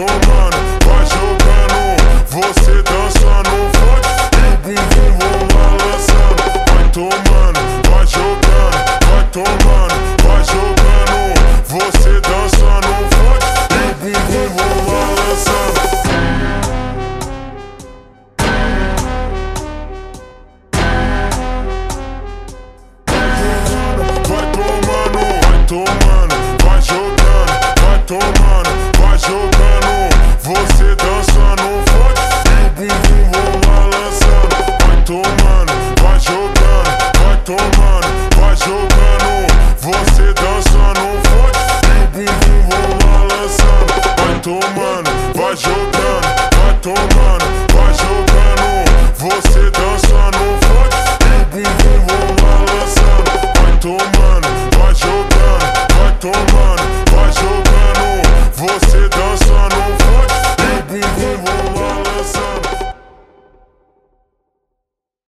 tomando, vai jogando. Você dança no funk e o bumbum vão balançando. Vai tomando, vai jogando, vai tomando, vai jogando. Você dança no funk e o bumbum vão balançando. Vai tomando, vai jogando, vai tomando, vai jogando. Você dança no funk e o bumbum vão balançando. Vai tomando, vai jogando, vai tomando, vai jogando. Você dança no funk e o bumbum vão balançando. Vai tomando, vai jogando, vai tomando, vai jogando. Você dança no funk e o bumbum vão balançando. Vai tomando.